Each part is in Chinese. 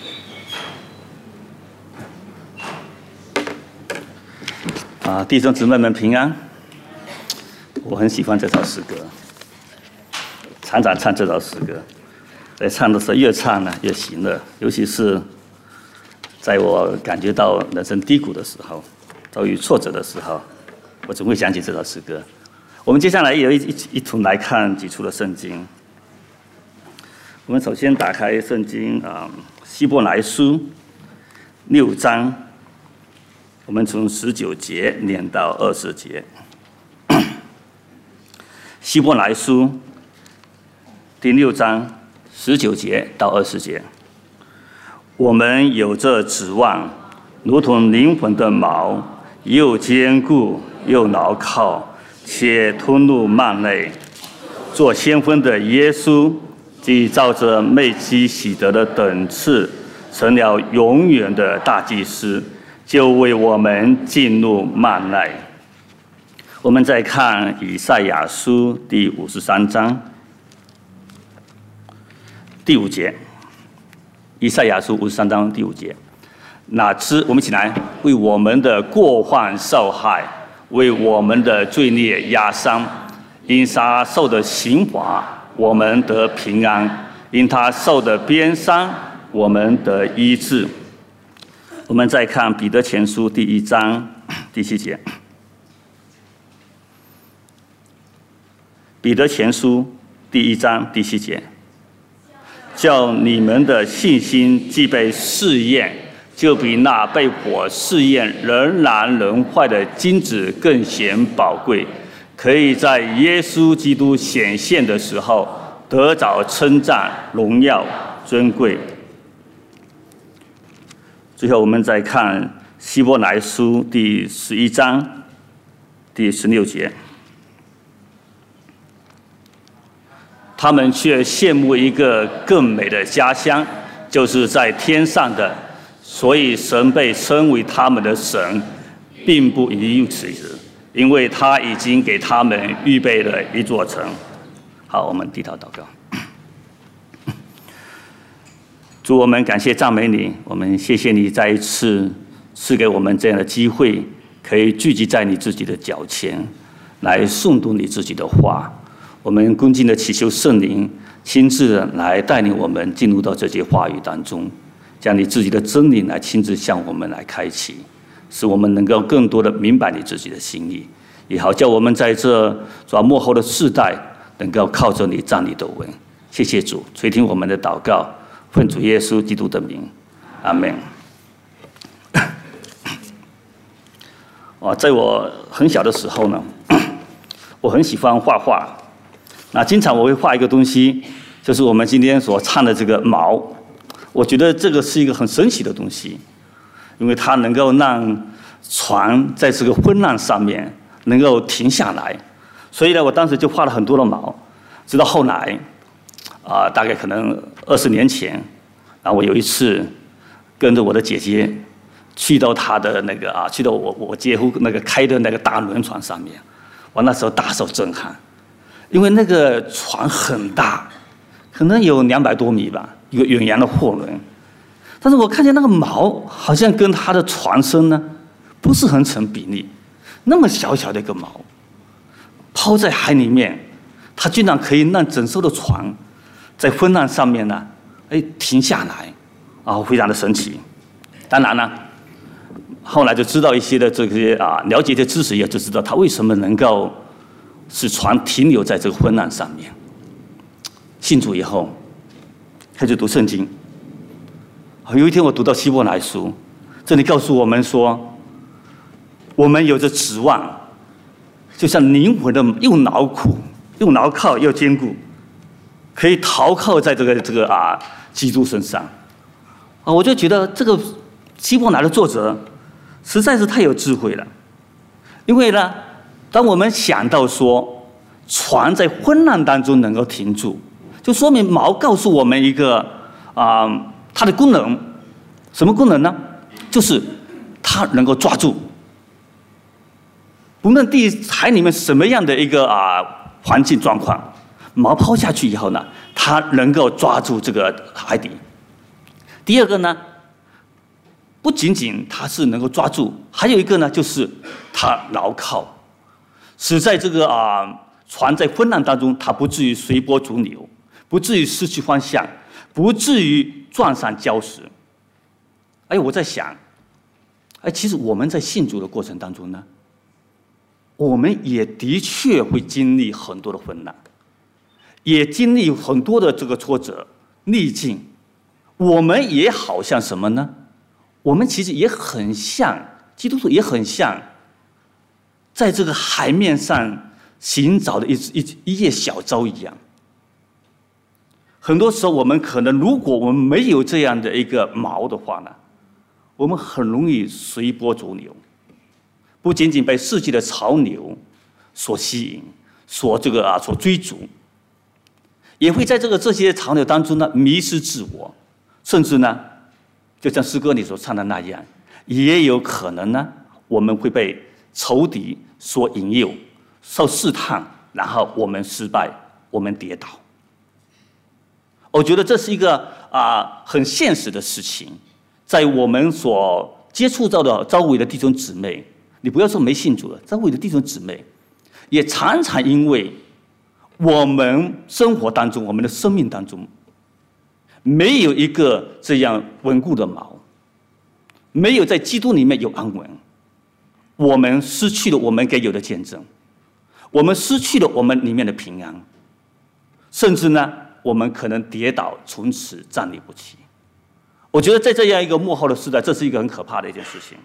弟兄姊妹们平安。我很喜欢这首诗歌，常常唱这首诗歌。在唱的时候，越唱呢越喜乐，尤其是在我感觉到人生低谷的时候，遭遇挫折的时候，我总会想起这首诗歌。我们接下来也一同来看几处的圣经。我们首先打开圣经希伯来书6章，我们从19节念到20节。希伯来书第6章19节到20节，我们有这指望，如同灵魂的锚，又坚固又牢靠，且吞入幔内。做先锋的耶稣，既照着麦基洗德的等次，成了永远的大祭司，就为我们进入幔内。我们再看以赛亚书第53章第5节，以赛亚书53章第5节，哪知我们一起来，为我们的过犯受害，为我们的罪孽压伤，因他受的刑罚，我们得平安；因他受的鞭伤，我们得医治。我们再看彼得前书第1章第7节。彼得前书第1章第7节，叫你们的信心既被试验，就比那被火试验仍然能坏的金子更显宝贵，可以在耶稣基督显现的时候得着称赞、荣耀、尊贵。最后，我们再看希伯来书第11章第16节。他们却羡慕一个更美的家乡，就是在天上的，所以神被称为他们的神，并不于此，因为他已经给他们预备了一座城。好，我们低头祷告。主，我们感谢赞美你，我们谢谢你再一次赐给我们这样的机会，可以聚集在你自己的脚前，来诵读你自己的话。我们恭敬的祈求圣灵亲自来带领我们进入到这些话语当中，将你自己的真理来亲自向我们来开启，使我们能够更多的明白你自己的心意，也好叫我们在这末后的世代能够靠着你站立得稳。谢谢主，垂听我们的祷告，奉主耶稣基督的名，阿们。在我很小的时候呢，我很喜欢画画。那经常我会画一个东西，就是我们今天所唱的这个锚。我觉得这个是一个很神奇的东西，因为它能够让船在这个风浪上面能够停下来。所以呢，我当时就画了很多的锚。直到后来，大概可能20年前，然后我有一次跟着我的姐姐去到她的那个去到我姐夫那个开的那个大轮船上面，我那时候大受震撼。因为那个船很大，可能有200多米吧，一个远洋的货轮。但是我看见那个锚好像跟它的船身呢不是很成比例，那么小小的一个锚抛在海里面，它居然可以让整艘的船在风浪上面呢停下来，非常的神奇。当然呢，后来就知道一些的这些了解的知识，也就知道它为什么能够使船停留在这个风浪上面。信主以后，开始读圣经。有一天我读到希伯来书，这里告诉我们说，我们有着指望，就像灵魂的又牢靠又坚固，可以投靠在这个基督身上。我就觉得这个希伯来的作者实在是太有智慧了，因为呢，当我们想到说船在风浪当中能够停住，就说明锚告诉我们一个它的功能。什么功能呢？就是它能够抓住，不论海里面什么样的一个环境状况，锚抛下去以后呢，它能够抓住这个海底。 第二个呢，不仅仅它是能够抓住，还有一个呢，就是它牢靠，使在这个船在风浪当中，它不至于随波逐流，不至于失去方向，不至于撞上礁石。我在想，其实我们在信主的过程当中呢，我们也的确会经历很多的风浪，也经历很多的这个挫折、逆境。我们也好像什么呢？我们其实也很像基督徒，也很像在这个海面上行走的一叶小舟一样。很多时候，我们可能，如果我们没有这样的一个锚的话呢，我们很容易随波逐流，不仅仅被世界的潮流所吸引、所追逐，也会在这些潮流当中呢迷失自我，甚至呢，就像诗歌里所唱的那样，也有可能呢，我们会被仇敌所引诱，受试探，然后我们失败，我们跌倒。我觉得这是一个很现实的事情，在我们所接触到的周围的弟兄姊妹，你不要说没信主了，周围的弟兄姊妹也常常因为我们生活当中、我们的生命当中没有一个这样稳固的锚，没有在基督里面有安稳，我们失去了我们该有的见证，我们失去了我们里面的平安，甚至呢，我们可能跌倒，从此站立不起。我觉得在这样一个末后的时代，这是一个很可怕的一件事情。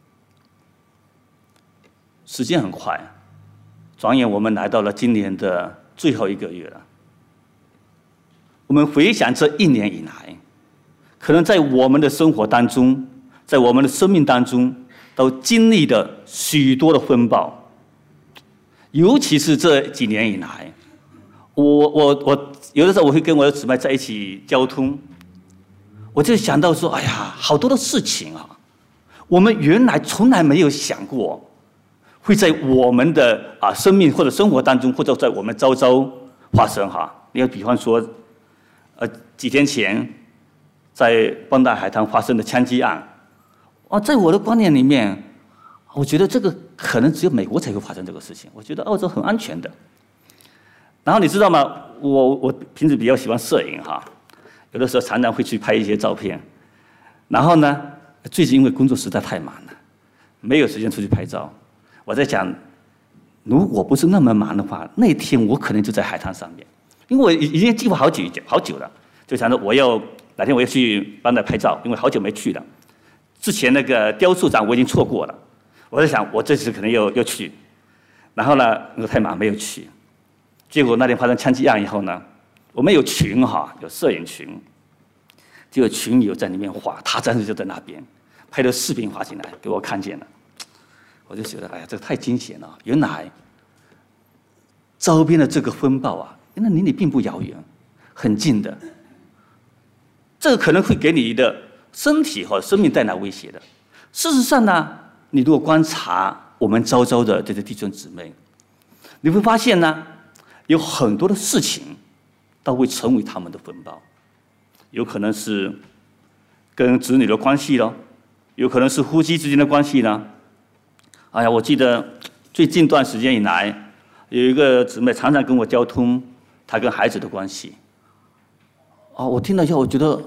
时间很快，转眼我们来到了今年的最后1个月了。我们回想这1年以来，可能在我们的生活当中，在我们的生命当中，都经历了许多的风暴。尤其是这几年以来，我有的时候我会跟我的姊妹在一起交通，我就想到说，好多的事情我们原来从来没有想过，会在我们的生命或者生活当中，或者在我们周遭发生你要比方说，几天前在邦达海滩发生的枪击案，在我的观念里面，我觉得这个可能只有美国才会发生这个事情。我觉得澳洲很安全的。然后你知道吗？我平时比较喜欢摄影有的时候常常会去拍一些照片。然后呢，最近因为工作实在太忙了，没有时间出去拍照。我在想，如果不是那么忙的话，那天我可能就在海滩上面，因为我已经计划好久了，就想着哪天我要去帮他拍照，因为好久没去了。之前那个雕塑展我已经错过了，我在想我这次可能又去，然后呢，因为太忙没有去。结果那天发生枪击案以后呢，我们有群有摄影群，就有群友在里面画，他当时就在那边拍了视频发进来给我看见了，我就觉得这个太惊险了，原来周边的这个风暴原来离你并不遥远，很近的，这个可能会给你的身体和生命带来威胁的。事实上呢，你如果观察我们周遭的这些弟兄姊妹，你会发现呢，有很多的事情都会成为他们的风暴，有可能是跟子女的关系咯，有可能是夫妻之间的关系呢。我记得最近段时间以来，有一个姊妹常常跟我交通她跟孩子的关系。我听了以后，我觉得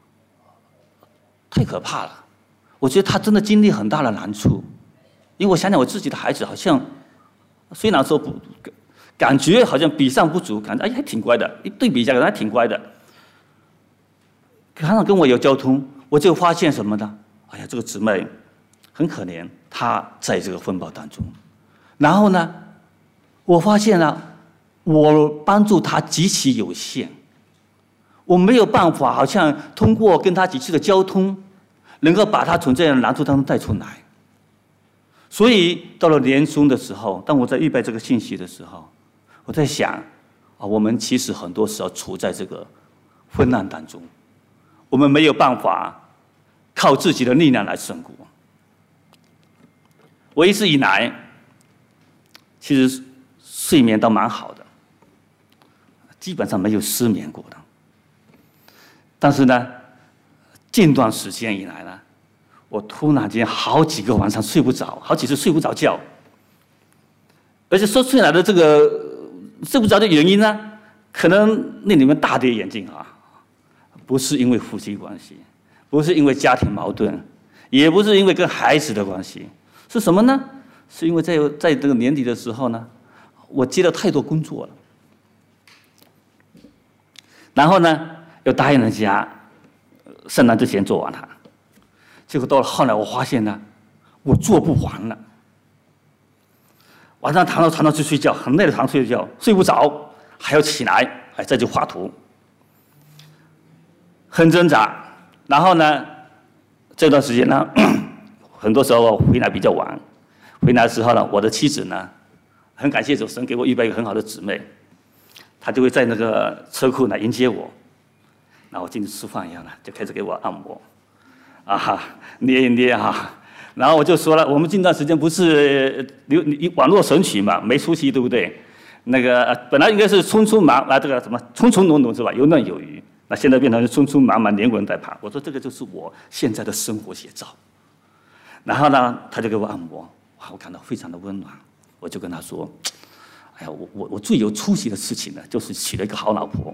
太可怕了。我觉得她真的经历很大的难处，因为我想想我自己的孩子，好像虽然说不。感觉好像比上不足，感觉还挺乖的。一对比一下，感觉还挺乖的。常常跟我有交通，我就发现什么呢？这个姊妹很可怜，她在这个风暴当中。然后呢，我发现我帮助她极其有限，我没有办法，好像通过跟她几次的交通，能够把她从这样的难处当中带出来。所以到了年终的时候，当我在预备这个信息的时候，我在想，我们其实很多时候处在这个昏暗当中，我们没有办法靠自己的力量来胜过。我一直以来，其实睡眠都蛮好的，基本上没有失眠过的。但是呢， 近段时间以来呢，我突然间好几个晚上睡不着，好几次睡不着觉，而且说出来的这个睡不着的原因呢，可能令你们大跌眼镜啊，不是因为夫妻关系，不是因为家庭矛盾，也不是因为跟孩子的关系，是什么呢？是因为在这个年底的时候呢，我接了太多工作了，然后呢又答应人家圣诞之前做完它，结果到了后来我发现呢，我做不完了，晚上躺到床上去睡觉，很累的躺睡觉，睡不着，还要起来，再去画图，很挣扎。然后呢，这段时间呢，很多时候回来比较晚，回来的时候呢，我的妻子呢，很感谢主，神给我预备一个很好的姊妹，她就会在那个车库来迎接我，然后我进去吃饭一样的，就开始给我按摩，捏一捏哈。然后我就说了，我们近段时间不是网络神曲嘛，没出息，对不对？那个本来应该是匆匆忙这个什么匆匆忙忙是吧？有嫩有余，那现在变成匆匆忙忙连滚带爬。我说这个就是我现在的生活写照。然后呢，他就给我按摩，哇，我感到非常的温暖。我就跟他说，哎呀，我最有出息的事情呢，就是娶了一个好老婆。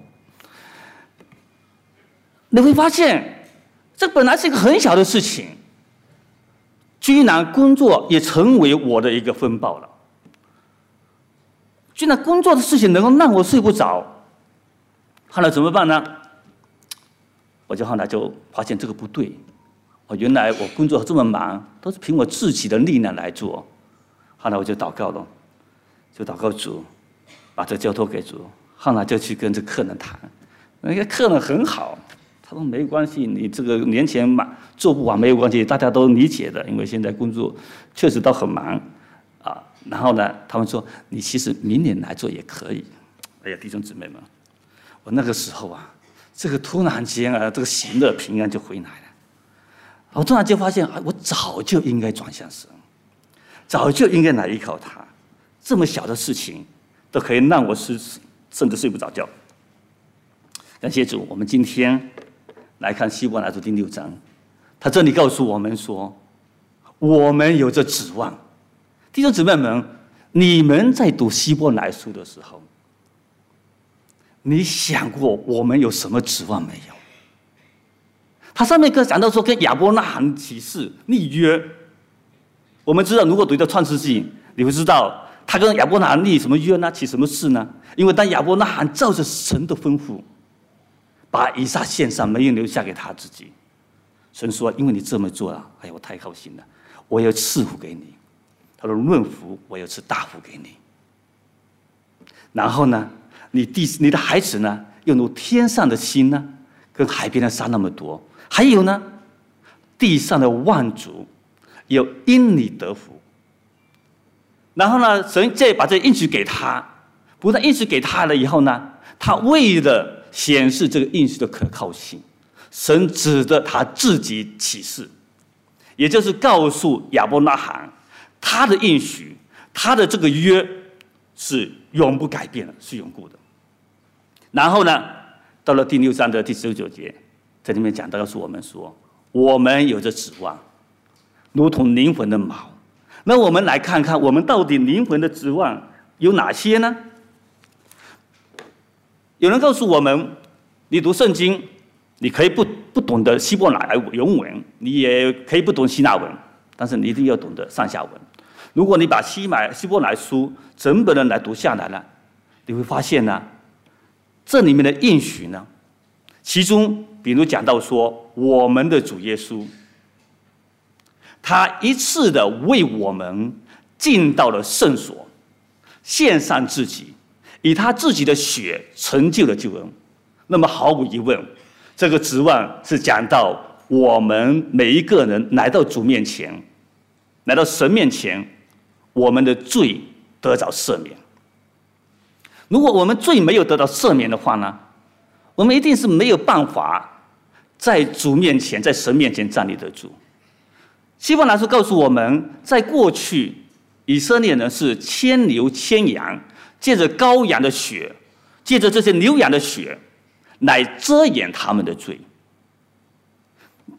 你会发现，这本来是一个很小的事情，居然工作也成为我的一个风暴了。居然工作的事情能够让我睡不着，后来怎么办呢？我就后来就发现这个不对，原来我工作这么忙，都是凭我自己的力量来做。后来我就祷告了，就祷告主，把这交托给主。后来就去跟这客人谈，那个客人很好，他说没关系，你这个年前嘛做不完没有关系，大家都理解的，因为现在工作确实都很忙啊。然后呢，他们说你其实明年来做也可以。哎呀，弟兄姊妹们，我那个时候啊，这个突然间啊，这个喜乐平安就回来了。我突然间发现，我早就应该转向神，早就应该来依靠他。这么小的事情都可以让我甚至睡不着觉。感谢主，我们今天来看希伯来书第6章，他这里告诉我们说，我们有着指望。弟兄姊妹们，你们在读希伯来书的时候，你想过我们有什么指望没有？他上面讲到说跟亚伯拉罕起誓立约，我们知道，如果读到创世纪，你会知道他跟亚伯拉罕立什么约呢？起什么誓呢？因为当亚伯拉罕照着神的吩咐，把以撒献上，没有留下给他自己，神说：“因为你这么做了，哎呀，我太高兴了，我要赐福给你。”他说：“论福，我要赐大福给你。”然后呢，你的孩子呢，又如天上的星呢，跟海边的沙那么多。还有呢，地上的万族有因你得福。然后呢，神再把这应许给他，不但应许给他了以后呢，他为了显示这个应许的可靠性，神指着他自己起誓，也就是告诉亚伯拉罕，他的应许，他的这个约是永不改变的，是永固的。然后呢，到了第6章的第19节，在里面讲到告诉我们说，我们有着指望，如同灵魂的锚。那我们来看看，我们到底灵魂的指望有哪些呢？有人告诉我们，你读圣经，你可以不懂得希伯来原文，你也可以不懂希腊文，但是你一定要懂得上下文。如果你把希伯来书整本的来读下来了，你会发现呢，这里面的应许呢，其中比如讲到说，我们的主耶稣，他一次的为我们进到了圣所，献上自己，以他自己的血成就了救恩。那么毫无疑问，这个指望是讲到我们每一个人来到主面前，来到神面前，我们的罪得着赦免。如果我们罪没有得到赦免的话呢，我们一定是没有办法在主面前，在神面前站立得住。希伯来书告诉我们，在过去以色列人是牵牛牵羊，借着羔羊的血，借着这些牛羊的血来遮掩他们的罪。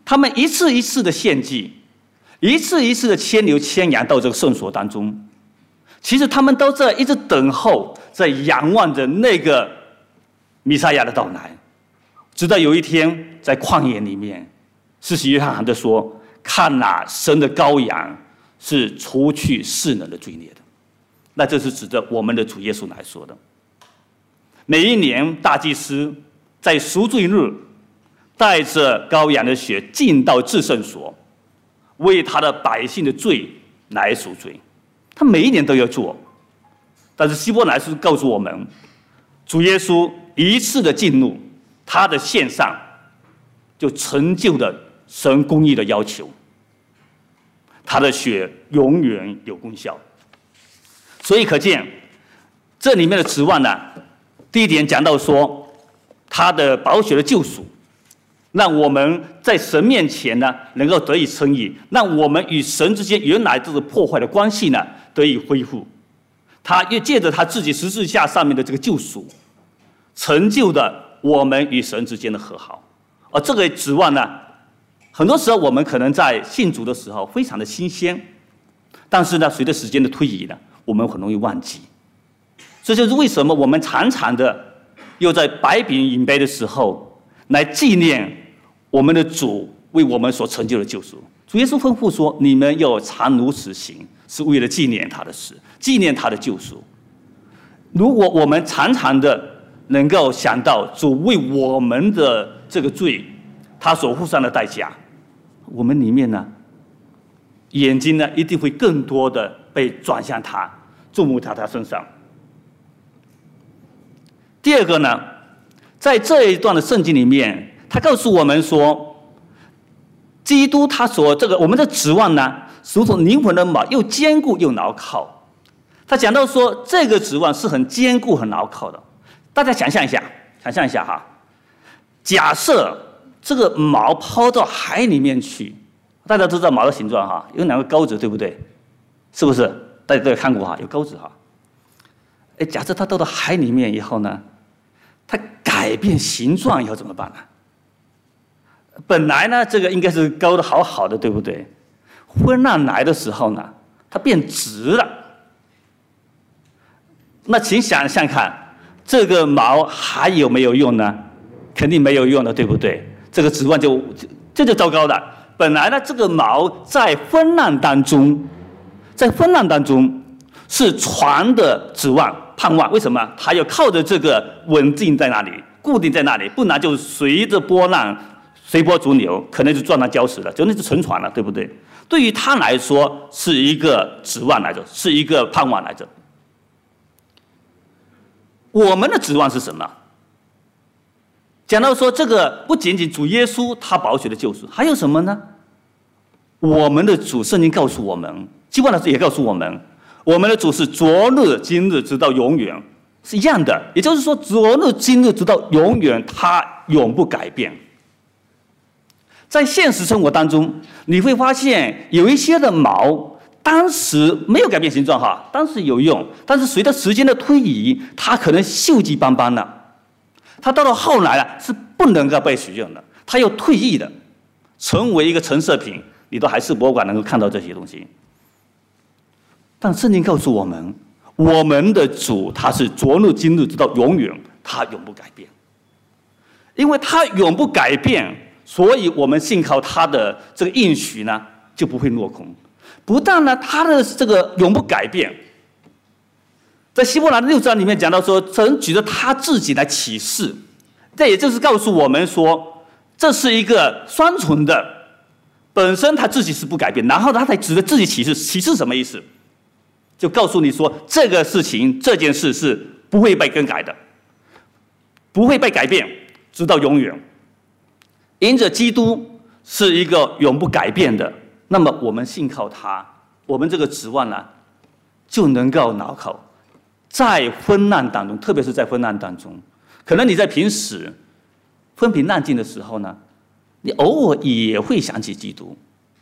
他们一次一次的献祭，一次一次的牵牛牵羊到这个圣所当中。其实他们都在一直等候，在仰望着那个弥赛亚的到来。直到有一天，在旷野里面，施洗约翰喊着说：“看哪，神的羔羊是除去世人的罪孽的。”那这是指着我们的主耶稣来说的。每一年，大祭司在赎罪日，带着羔羊的血进到至圣所，为他的百姓的罪来赎罪。他每一年都要做，但是希伯来书告诉我们，主耶稣一次的进入，他的献上，就成就了神公义的要求。他的血永远有功效。所以可见，这里面的指望呢，第一点讲到说，他的宝血的救赎，让我们在神面前呢能够得以称义，让我们与神之间原来这个破坏的关系呢得以恢复。他又借着他自己十字架上面的这个救赎，成就了我们与神之间的和好。而这个指望呢，很多时候我们可能在信主的时候非常的新鲜，但是呢，随着时间的推移呢，我们很容易忘记。这就是为什么我们常常的又在摆饼饮杯的时候来纪念我们的主为我们所成就的救赎。主耶稣吩咐说：“你们要常如此行，是为了纪念他的死，纪念他的救赎。”如果我们常常的能够想到主为我们的这个罪，他所付上的代价，我们里面呢，眼睛呢一定会更多的被转向他，注目在他身上。第二个呢，在这一段的圣经里面，他告诉我们说，基督他所我们的指望呢，如同灵魂的锚，又坚固又牢靠。他讲到说，这个指望是很坚固、很牢靠的。大家想象一下哈，假设这个锚抛到海里面去，大家都知道锚的形状哈，有两个钩子，对不对？是不是？大家都有看过哈，有钩子哈。假设它到了海里面以后呢，它改变形状以后怎么办呢？本来呢，这个应该是勾得好好的，对不对？昏难来的时候呢，它变直了。那请想想看，这个锚还有没有用呢？肯定没有用的，对不对？这个指望这就糟糕了。本来呢，这个锚在风浪当中，是船的指望、盼望。为什么？它要靠着这个稳定在那里，固定在那里，不然就随着波浪随波逐流，可能就撞到礁石了，就那是沉船了，对不对？对于他来说，是一个指望来着，是一个盼望来着。我们的指望是什么？讲到说，这个不仅仅主耶稣他宝血的救赎，还有什么呢？我们的主，圣经告诉我们，基本上也告诉我们，我们的主是昨日、今日直到永远，是一样的。也就是说，昨日、今日直到永远，他永不改变。在现实生活当中，你会发现有一些的锚，当时没有改变形状哈，当时有用，但是随着时间的推移，它可能锈迹斑斑了。它到了后来啊，是不能够被使用的，它又退役的，成为一个陈设品，你到海事博物馆能够看到这些东西。但圣经告诉我们，我们的主他是昨日、今日直到永远，他永不改变。因为他永不改变，所以我们信靠他的这个应许呢，就不会落空。不但呢，他的这个永不改变，在希伯来的6章里面讲到说，神举着他自己来启示，这也就是告诉我们说，这是一个双重的，本身他自己是不改变，然后他才指着自己启示。启示什么意思？就告诉你说，这个事情、这件事是不会被更改的，不会被改变，直到永远。因着基督是一个永不改变的，那么我们信靠他，我们这个指望呢，就能够牢靠。在风浪当中，特别是在风浪当中，可能你在平时风平浪静的时候呢，你偶尔也会想起基督，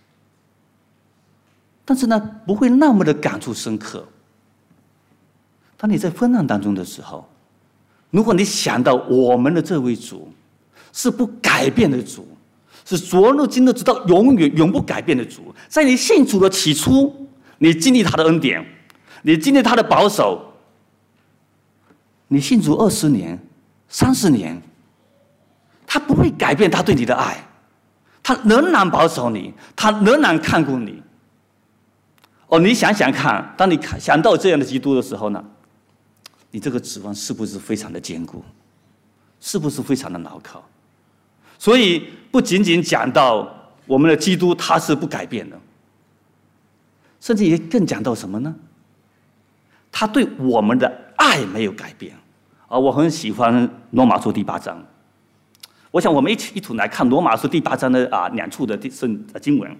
但是呢，不会那么的感触深刻。当你在风浪当中的时候，如果你想到我们的这位主是不改变的主， 是昨日今日直到永远永不改变的主。在你信主的起初，你经历他的恩典，你经历他的保守。你信主20年、30年，他不会改变他对你的爱，他仍然保守你，他仍然看顾你。你想想看，当你想到这样的基督的时候呢，你这个指望是不是非常的坚固？是不是非常的牢靠？所以不仅仅讲到我们的基督他是不改变的，甚至也更讲到什么呢？他对我们的爱没有改变。我很喜欢罗马书第8章，我想我们一同来看罗马书第8章的2处的经文。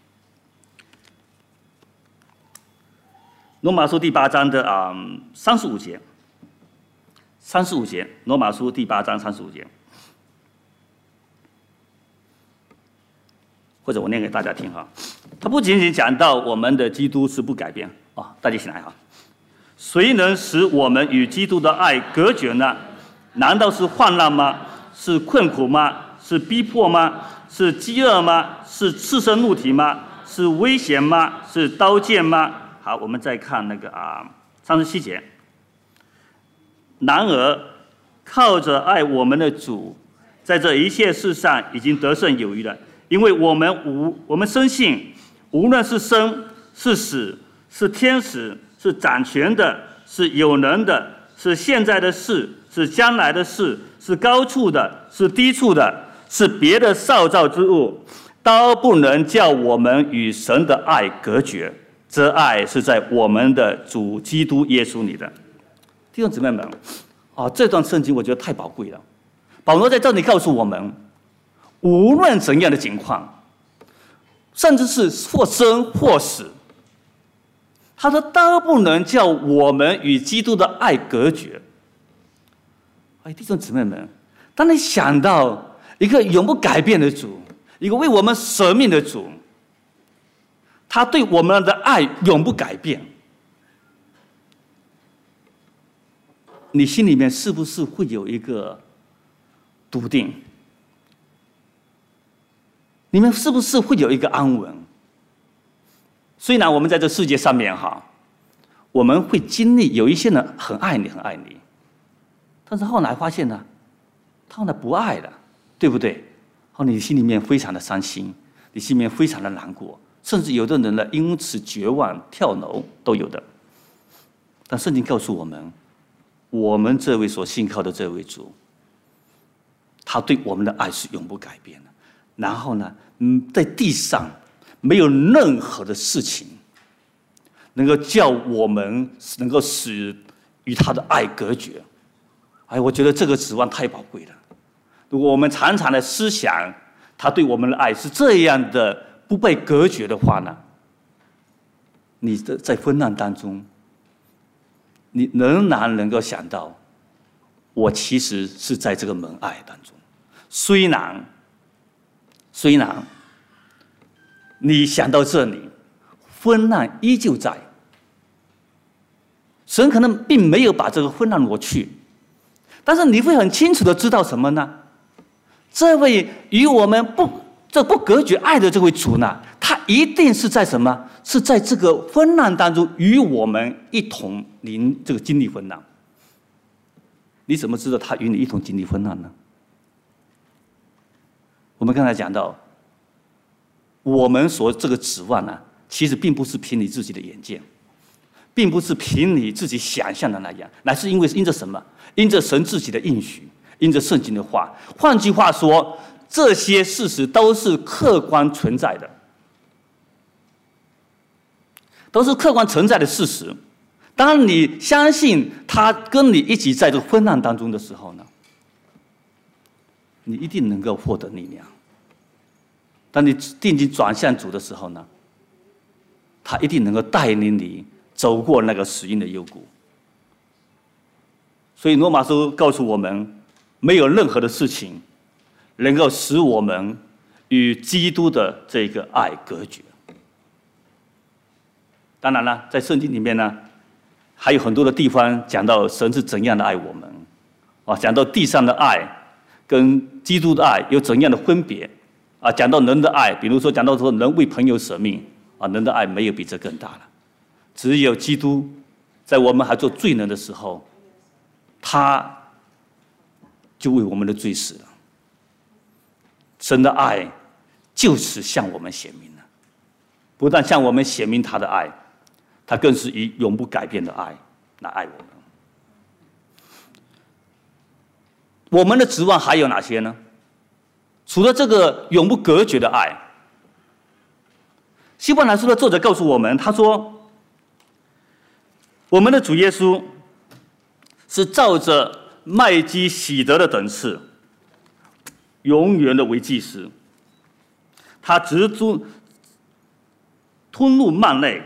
罗马书第8章的35节，35节，罗马书第8章35节，或者我念给大家听哈。他不仅仅讲到我们的基督是不改变大家一起来哈。谁能使我们与基督的爱隔绝呢？难道是患难吗？是困苦吗？是逼迫吗？是饥饿吗？是赤身露体吗？是危险吗？是刀剑吗？好，我们再看那个37节。然而，靠着爱我们的主，在这一切事上已经得胜有余了，因为我们深信，无论是生是死，是天使，是掌权的，是有能的，是现在的事，是将来的事，是高处的，是低处的，是别的受造之物，都不能叫我们与神的爱隔绝。这爱是在我们的主基督耶稣里的。弟兄姊妹们，这段圣经我觉得太宝贵了。保罗在这里告诉我们，无论怎样的情况，甚至是或生或死，他说都不能叫我们与基督的爱隔绝。弟兄姊妹们，当你想到一个永不改变的主，一个为我们舍命的主，他对我们的爱永不改变，你心里面是不是会有一个笃定？你们是不是会有一个安稳？虽然我们在这世界上面我们会经历有一些人很爱你很爱你，但是后来发现呢，他们不爱了，对不对？你心里面非常的伤心，你心里面非常的难过，甚至有的人呢因此绝望跳楼都有的。但圣经告诉我们，我们这位所信靠的这位主，他对我们的爱是永不改变的。然后呢，在地上没有任何的事情能够叫我们能够使与他的爱隔绝。我觉得这个指望太宝贵了。如果我们常常的思想他对我们的爱是这样的不被隔绝的话呢，你在昏暗当中，你仍然能够想到，我其实是在这个蒙爱当中。虽然你想到这里，昏暗依旧在，神可能并没有把这个昏暗挪去，但是你会很清楚的知道什么呢？这位与我们不隔绝爱的这位主呢，他一定是在什么？是在这个昏暗当中与我们一同经历昏暗。你怎么知道他与你一同经历昏暗呢？我们刚才讲到，我们所这个指望呢，其实并不是凭你自己的眼见，并不是凭你自己想象的那样，乃是因着什么？因着神自己的应许，因着圣经的话。换句话说，这些事实都是客观存在的，都是客观存在的事实。当你相信他跟你一起在这个昏暗当中的时候呢，你一定能够获得力量。当你定睛转向主的时候呢，他一定能够带领你走过那个死荫的幽谷。所以罗马书告诉我们，没有任何的事情能够使我们与基督的这个爱隔绝。当然了，在圣经里面呢，还有很多的地方讲到神是怎样的爱我们，讲到地上的爱跟基督的爱有怎样的分别。 讲到人的爱，比如说讲到说人为朋友舍命人的爱没有比这更大了。只有基督在我们还做罪人的时候，他就为我们的罪死了。神的爱就此向我们显明了，不但向我们显明他的爱，他更是以永不改变的爱来爱我们。我们的指望还有哪些呢？除了这个永不隔绝的爱，希伯来书的作者告诉我们，他说我们的主耶稣是照着麦基洗德的等次，永远的为祭司。他直吞入幔内，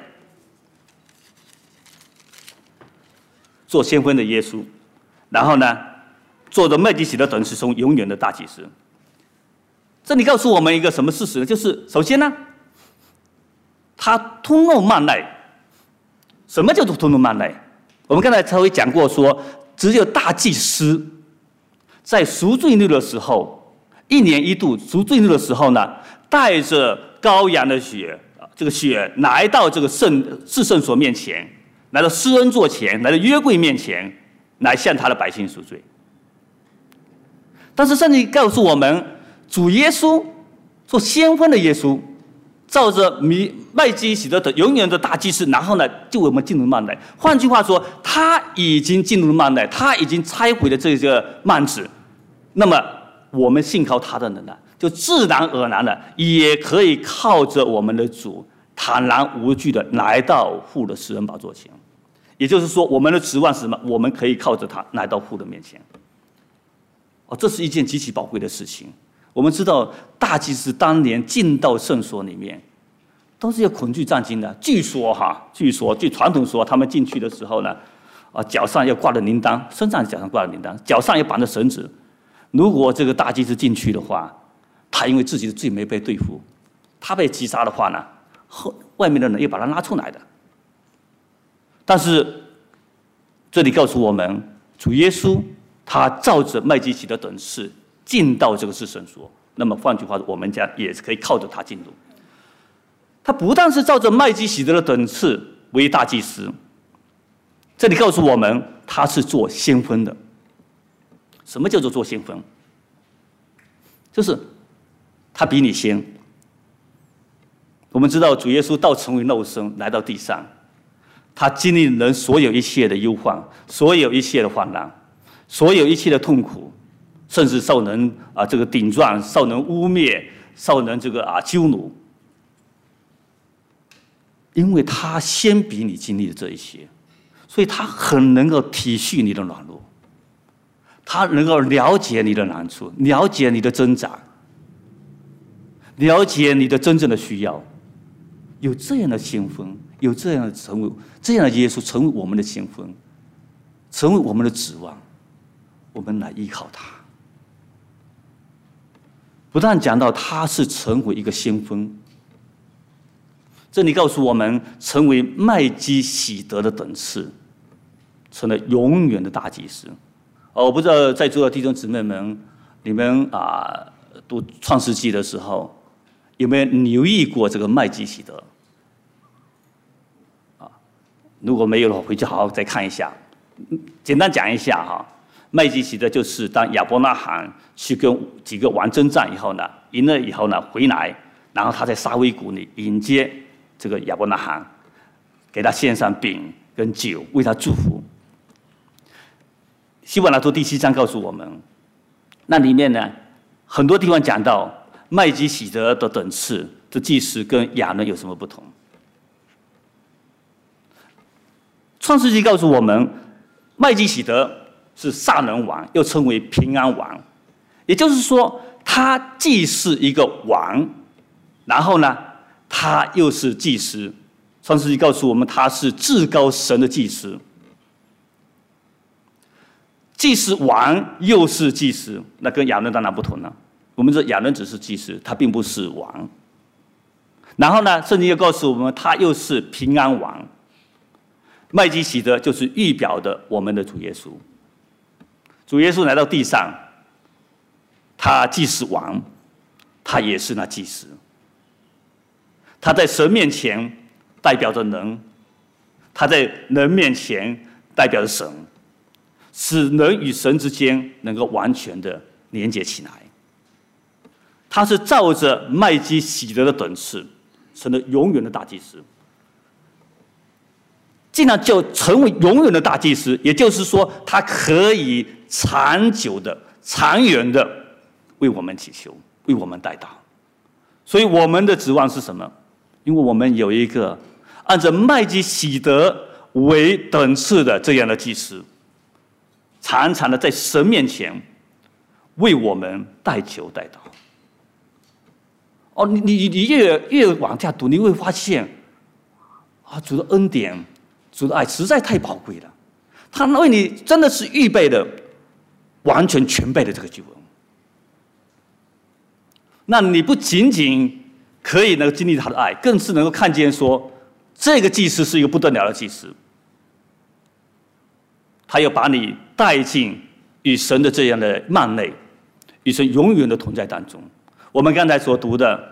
做先锋的耶稣，然后呢，做着麦基洗德等次中永远的大祭司。这里告诉我们一个什么事实呢？就是首先呢，他吞入幔内。什么叫做吞入幔内？我们刚才才会讲过说，只有大祭司在赎罪日的时候，1年1度赎罪日的时候呢，带着羔羊的血，这个血来到这个至圣所面前，来到施恩座前，来到约柜面前，来向他的百姓赎罪。但是圣经告诉我们，主耶稣做先锋的耶稣，照着麦基洗德的永远的大祭司，然后呢，就我们进入幔内。换句话说，他已经进入幔内，他已经拆毁了这个幔子。那么，我们信靠他的人呢，就自然而然的也可以靠着我们的主，坦然无惧的来到父的施恩宝座前。也就是说，我们的指望是什么？我们可以靠着他来到父的面前。这是一件极其宝贵的事情。我们知道，大祭司当年进到圣所里面，都是要捆锯战巾的。据传统说，他们进去的时候呢，脚上要挂着铃铛，身上脚上挂着铃铛，脚上要绑着绳子。如果这个大祭司进去的话，他因为自己的罪没被对付，他被击杀的话呢，外面的人要把他拉出来的。但是这里告诉我们，主耶稣他照着麦基洗德等次进到这个至圣所，那么换句话说，我们家也是可以靠着他进入。他不但是照着麦基洗德的等次为大祭司，这里告诉我们他是做先锋的。什么叫做做先锋？就是他比你先。我们知道主耶稣道成为肉身来到地上，他经历人所有一切的忧患，所有一切的患难，所有一切的痛苦，甚至受人这个顶撞，受人污蔑，受人这个羞辱。因为他先比你经历了这一些，所以他很能够体恤你的软弱，他能够了解你的难处，了解你的挣扎，了解你的真正的需要。有这样的先锋，有这样的成为，这样的耶稣成为我们的先锋，成为我们的指望，我们来依靠他。不但讲到他是成为一个先锋，这里告诉我们，成为麦基洗德的等次，成了永远的大祭司。我不知道在座的弟兄姊妹们，你们读创世纪的时候，有没有留意过这个麦基洗德？如果没有的话，回去好好再看一下。简单讲一下麦基洗德就是当亚伯拉罕去跟几个王征战以后呢，赢了以后呢，回来，然后他在沙威谷里迎接这个亚伯拉罕，给他献上饼跟酒，为他祝福。希伯来书第7章告诉我们，那里面呢，很多地方讲到麦基洗德的等次，这祭司跟亚伦有什么不同？创世纪告诉我们，麦基洗德是撒冷王，又称为平安王，也就是说，他既是一个王，然后呢，他又是祭司。创世纪告诉我们，他是至高神的祭司，既是王又是祭司，那跟亚伦当然不同了。我们说亚伦只是祭司，他并不是王。然后呢，圣经又告诉我们，他又是平安王。麦基洗德就是预表的我们的主耶稣。主耶稣来到地上，他既是王， 他也是那祭司。他在神面前代表着人，他在人面前代表着神，使人与神之间能够完全的连接起来。他是照着麦基洗德的等次，成了永远的大祭司。既然就成为永远的大祭司，也就是说，他可以长久的、长远的为我们祈求，为我们代祷。所以我们的指望是什么？因为我们有一个按照麦基洗德为等次的这样的祭司，常常的在神面前为我们代求代祷。哦，你越往下读，你会发现，啊，主的恩典、主的爱实在太宝贵了。他为你真的是预备的完全全备的这个救恩。那你不仅仅可以能够经历他的爱，更是能够看见说，这个祭司是一个不得了的祭司。他要把你带进与神的这样的幔内，与神永远的同在当中。我们刚才所读的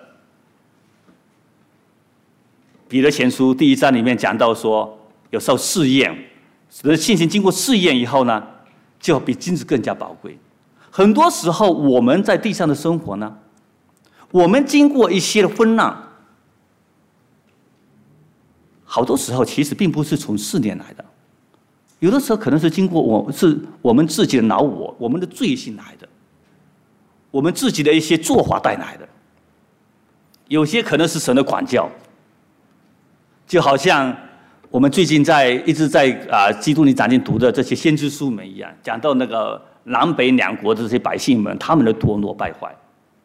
彼得前书第1章里面讲到说，有时候试验，使得信心经过试验以后呢，就比金子更加宝贵。很多时候我们在地上的生活呢，我们经过一些的风浪，好多时候其实并不是从试炼来的，有的时候可能是经过我们自己的恼我，我们的罪性来的，我们自己的一些做法带来的，有些可能是神的管教，就好像我们最近一直在基督里长进读的这些先知书们一样，讲到那个南北两国的这些百姓们，他们的堕落败坏。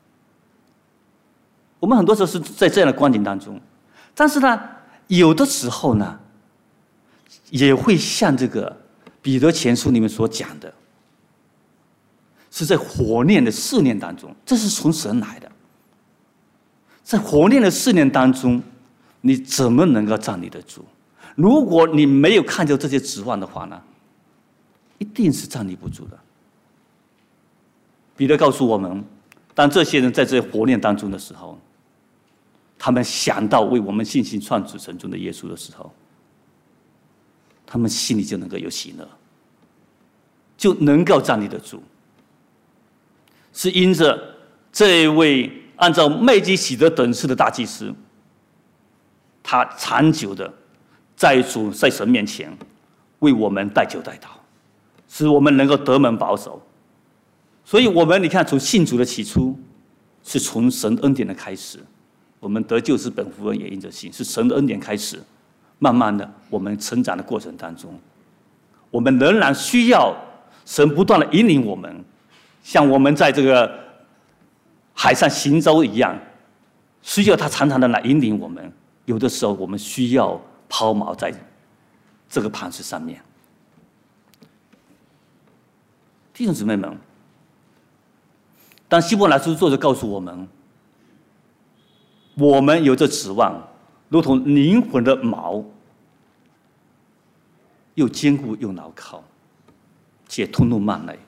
我们很多时候是在这样的光景当中，但是呢，有的时候呢，也会像这个彼得前书里面所讲的，是在火炼的试炼当中，这是从神来的。在火炼的试炼当中，你怎么能够站立得住？如果你没有看到这些指望的话呢，一定是站立不住的。彼得告诉我们，当这些人在这火炼当中的时候，他们想到为我们信心创始成终的耶稣的时候，他们心里就能够有喜乐，就能够站立得住。是因着这一位按照麦基洗德等次的大祭司，他长久的在神面前为我们代求代祷，使我们能够得门保守。所以我们你看，从信主的起初是从神恩典的开始，我们得救是本乎恩，也因着信，是神的恩典开始。慢慢的，我们成长的过程当中，我们仍然需要神不断的引领我们，像我们在这个海上行舟一样，需要他常常的来引领我们。有的时候，我们需要抛锚在这个磐石上面。弟兄姊妹们，当希伯来书作者告诉我们，我们有着指望，如同灵魂的锚，又坚固又牢靠，且通入幔内。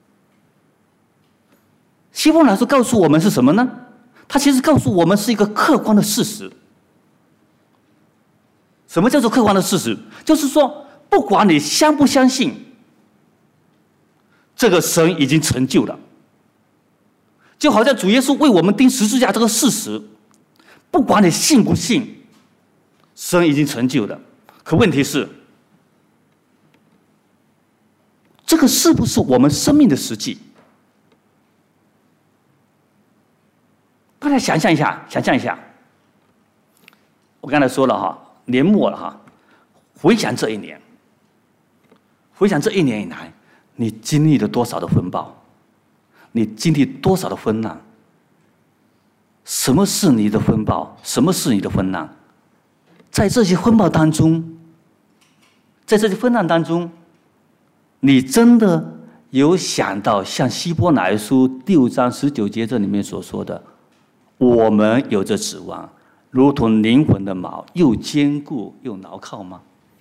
希伯来书告诉我们是什么呢？它其实告诉我们是一个客观的事实。什么叫做客观的事实？就是说，不管你相不相信，这个神已经成就了。就好像主耶稣为我们钉十字架这个事实，不管你信不信，神已经成就了。可问题是，这个是不是我们生命的实际？大家想象一下，我刚才说了哈，年末了哈，回想这一年以来，你经历了多少的风暴？你经历多少的风浪？什么是你的风暴？什么是你的风浪？在这些风暴当中，在这些风浪当中，你真的有想到像希伯来书6章19节这里面所说的，我们有着指望，如同灵魂的锚，又坚固又牢靠吗？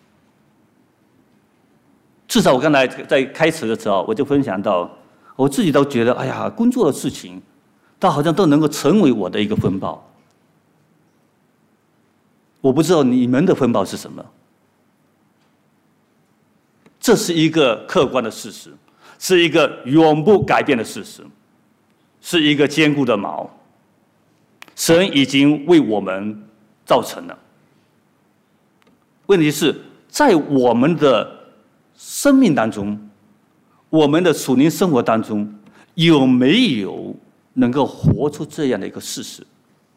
至少我刚才在开始的时候，我就分享到，我自己都觉得，哎呀，工作的事情它好像都能够成为我的一个风暴。我不知道你们的风暴是什么。这是一个客观的事实，是一个永不改变的事实，是一个坚固的锚。神已经为我们造成了。问题是在我们的生命当中，我们的属灵生活当中，有没有能够活出这样的一个事实？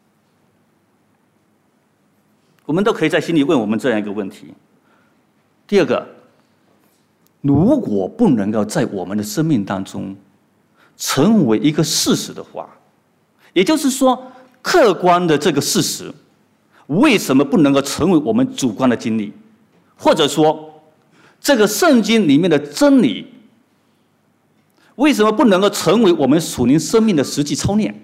我们都可以在心里问我们这样一个问题。第二个，如果不能够在我们的生命当中成为一个事实的话，也就是说，客观的这个事实为什么不能够成为我们主观的经历？或者说，这个圣经里面的真理为什么不能够成为我们属灵生命的实际操练？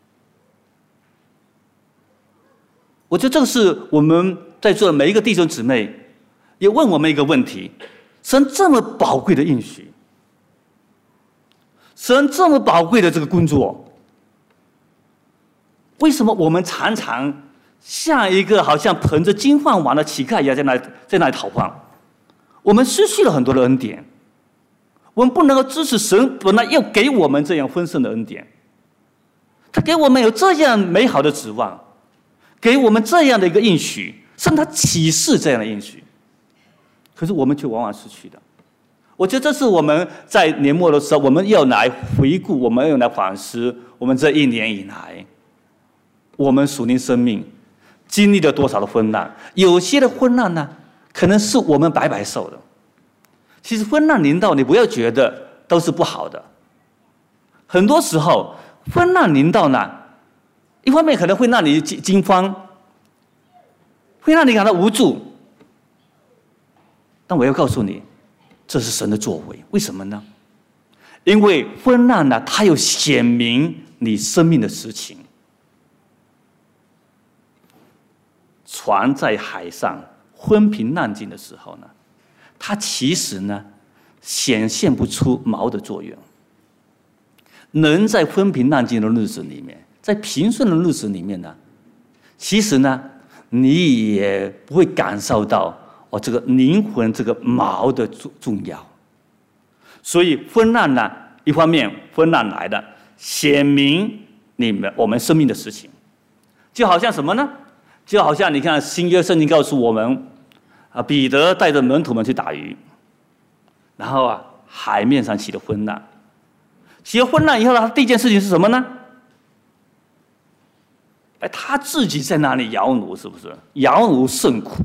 我觉得这个是我们在座的每一个弟兄姊妹也问我们一个问题：神这么宝贵的应许，神这么宝贵的这个工作，为什么我们常常像一个好像捧着金饭碗的乞丐一样在那里讨饭？我们失去了很多的恩典，我们不能够支持神本来要给我们这样丰盛的恩典，他给我们有这样美好的指望，给我们这样的一个应许，甚至他启示这样的应许，可是我们却往往失去的。我觉得这是我们在年末的时候，我们要来回顾，我们要来反思，我们这一年以来，我们属灵生命经历了多少的昏难？有些的昏难呢，可能是我们白白受的。其实昏难临到，你不要觉得都是不好的。很多时候，昏难临到呢，一方面可能会让你惊慌，会让你感到无助。但我要告诉你，这是神的作为。为什么呢？因为昏难呢，它有显明你生命的实情。船在海上风平浪静的时候呢，它其实呢显现不出锚的作用。人在风平浪静的日子里面，在平顺的日子里面呢，其实呢你也不会感受到这个灵魂这个锚的重要。所以风浪呢，一方面风浪来的显明我们生命的事情，就好像什么呢？就好像你看新约圣经告诉我们，彼得带着门徒们去打鱼，然后海面上起了风浪。起了风浪以后，他第一件事情是什么呢？他自己在那里摇橹，是不是？摇橹甚苦。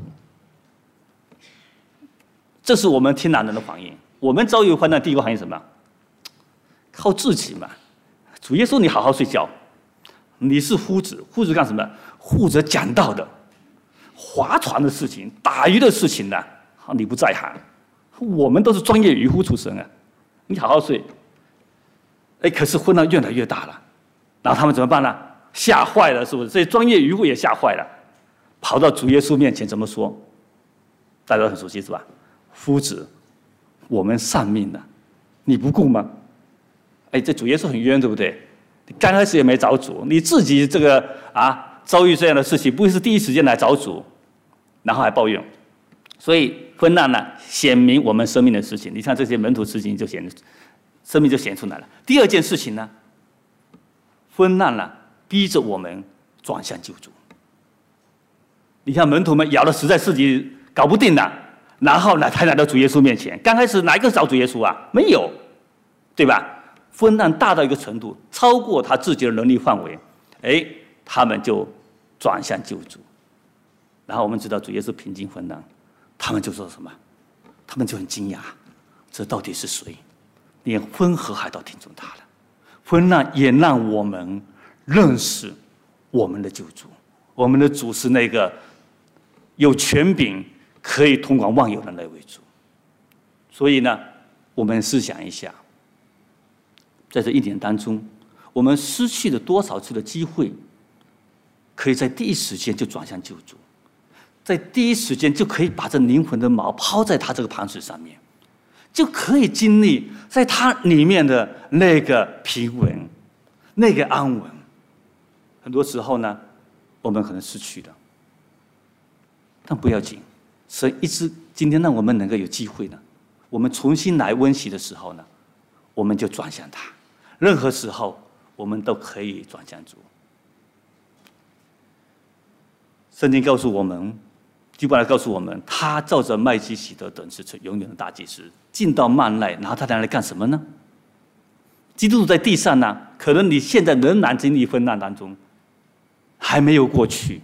这是我们天然人的反应。我们遭遇患难，第一个反应是什么？靠自己嘛。主耶稣，你好好睡觉。你是夫子，夫子干什么？负责讲道的，划船的事情、打鱼的事情呢，你不在行。我们都是专业渔夫出身啊，你好好睡。可是混乱越来越大了，然后他们怎么办呢？吓坏了，是不是？这些专业渔夫也吓坏了，跑到主耶稣面前怎么说？大家都很熟悉是吧？夫子，我们丧命了，你不顾吗？这主耶稣很冤，对不对？刚开始也没找主，你自己这个遭遇这样的事情，不是第一时间来找主，然后还抱怨。所以昏难呢，显明我们生命的事情。你看这些门徒事情生命就显出来了。第二件事情呢，昏难呢，逼着我们转向救主。你看门徒们摇的实在自己搞不定了，然后呢才来到主耶稣面前。刚开始哪一个找主耶稣啊？没有，对吧？昏难大到一个程度，超过他自己的能力范围，他们就转向救主。然后我们知道主耶稣平静昏难，他们就说什么？他们就很惊讶，这到底是谁？连风和海都听从他了。昏难也让我们认识我们的救主，我们的主是那个有权柄可以统管万有的那位主。所以呢，我们思想一下，在这一年当中，我们失去了多少次的机会，可以在第一时间就转向救主，在第一时间就可以把这灵魂的锚抛在他这个磐石上面，就可以经历在他里面的那个平稳、那个安稳。 很多时候呢，我们可能失去了，但不要紧，神一直今天让我们能够有机会呢，我们重新来温习的时候呢，我们就转向他。任何时候，我们都可以转向主。圣经告诉我们，基本上告诉我们，他照着麦基洗德等次永远的大祭司，进到幔内，然后他来干什么呢？基督徒在地上呢，可能你现在仍然经历患难当中，还没有过去。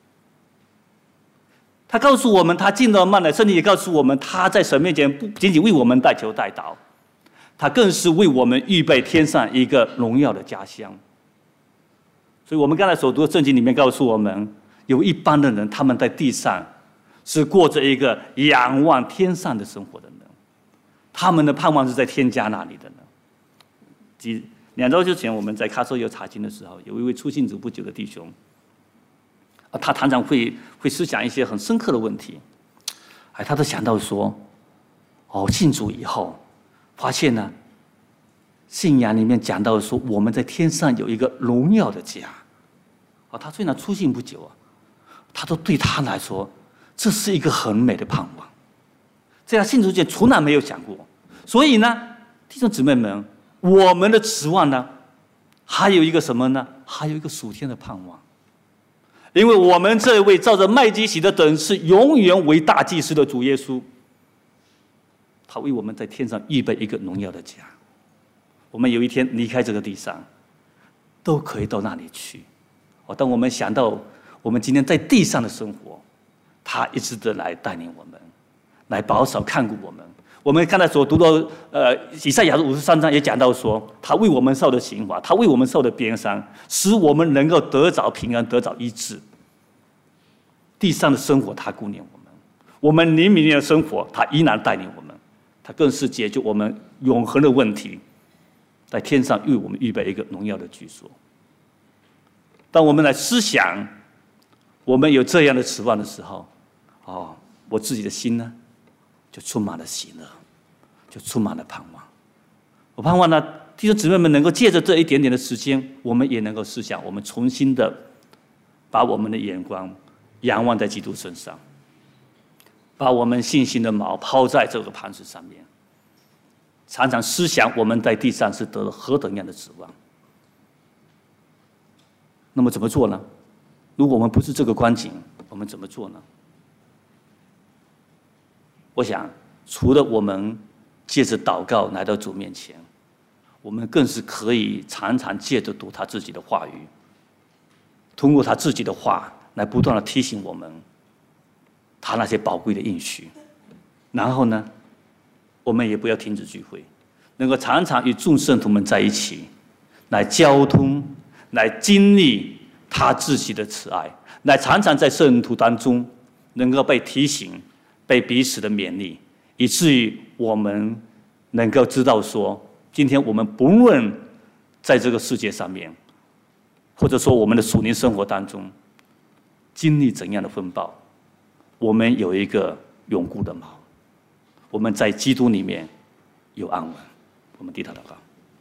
他告诉我们，他进到幔内，圣经也告诉我们，他在神面前不仅仅为我们代求代祷，他更是为我们预备天上一个荣耀的家乡。所以我们刚才所读的圣经里面告诉我们，有一般的人，他们在地上是过着一个仰望天上的生活的人，他们的盼望是在天家那里的人。2周之前，我们在卡索有查经的时候，有一位初信主不久的弟兄，他常常会思想一些很深刻的问题，他都想到说，信主以后，发现呢，信仰里面讲到说，我们在天上有一个荣耀的家。他虽然初信不久他都对他来说，这是一个很美的盼望。这样信主前从来没有想过，所以呢，弟兄姊妹们，我们的指望呢，还有一个什么呢？还有一个属天的盼望，因为我们这位照着麦基洗德等是永远为大祭司的主耶稣，他为我们在天上预备一个荣耀的家。我们有一天离开这个地上，都可以到那里去。当我们想到我们今天在地上的生活，他一直的来带领我们，来保守看顾我们。我们刚才所读的以赛亚53章也讲到说，他为我们受的刑罚，他为我们受的鞭伤，使我们能够得着平安，得着医治。地上的生活他顾念我们，我们灵里的生活他依然带领我们，他更是解决我们永恒的问题，在天上为我们预备一个荣耀的居所。当我们来思想我们有这样的指望的时候，我自己的心呢，就充满了喜乐，就充满了盼望。我盼望呢，弟兄姊妹们能够借着这一点点的时间，我们也能够思想，我们重新的把我们的眼光仰望在基督身上，把我们信心的锚抛在这个磐石上面，常常思想我们在地上是得了何等样的指望。那么怎么做呢？如果我们不是这个光景，我们怎么做呢？我想，除了我们借着祷告来到主面前，我们更是可以常常借着读他自己的话语，通过他自己的话来不断的提醒我们他那些宝贵的应许。然后呢，我们也不要停止聚会，能够常常与众圣徒们在一起，来交通，来经历他自己的慈爱，来常常在圣徒当中能够被提醒，被彼此的勉励，以至于我们能够知道说，今天我们不论在这个世界上面，或者说我们的属灵生活当中经历怎样的风暴，我们有一个永固的锚，我们在基督里面有安稳。我们低头祷告。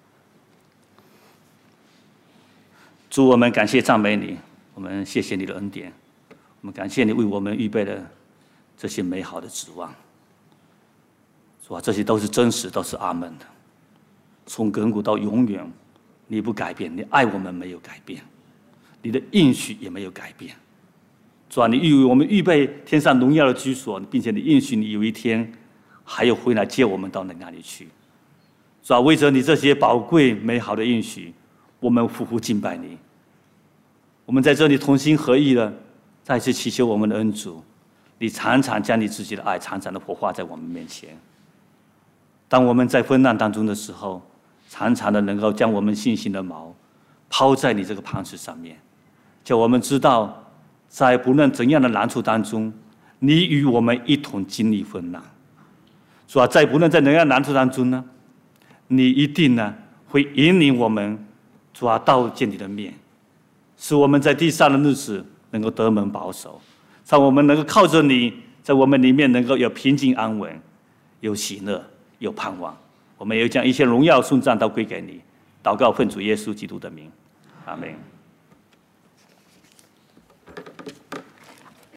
主，我们感谢赞美你，我们谢谢你的恩典，我们感谢你为我们预备的这些美好的指望。主啊，这些都是真实，都是阿们的。从亘古到永远，你不改变，你爱我们没有改变，你的应许也没有改变。主啊，你为我们预备天上荣耀的居所，并且你应许你有一天还有回来接我们到那里去。主啊，为着你这些宝贵美好的应许，我们匍匐敬拜你。我们在这里同心合意的再次祈求我们的恩主，你常常将你自己的爱常常的活化在我们面前。当我们在昏难当中的时候，常常的能够将我们信心的锚抛在你这个磐石上面，叫我们知道，在不论怎样的难处当中，你与我们一同经历昏难。主啊，在不论在怎样的难处当中呢，你一定呢会引领我们，主啊，到见你的面，使我们在地上的日子能够得蒙保守，让我们能够靠着你，在我们里面能够有平静安稳，有喜乐，有盼望。我们也将一切荣耀颂赞都归给你。祷告奉主耶稣基督的名，阿们。